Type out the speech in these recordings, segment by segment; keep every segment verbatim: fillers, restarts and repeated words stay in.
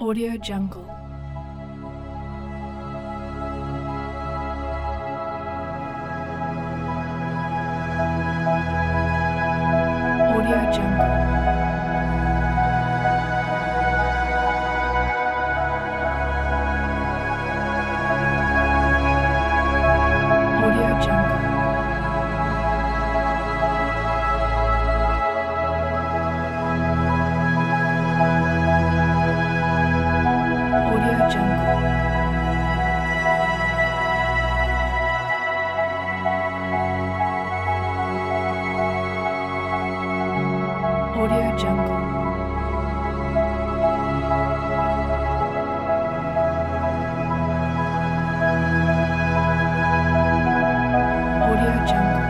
Audio Jungle. Audio Jungle. Audio Jungle. Audio Jungle. Audio Jungle. Audio Jungle.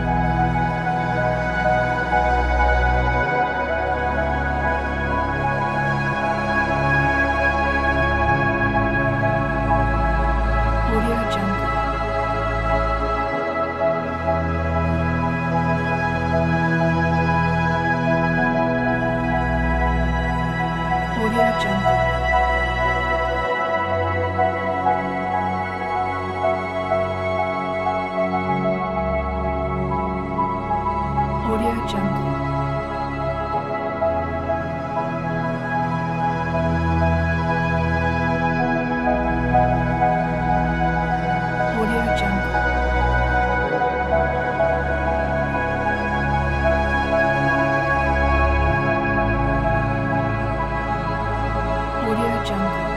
Audio Jungle. Audio Jungle. Audio Jungle. Audio Jungle. Audio Jungle.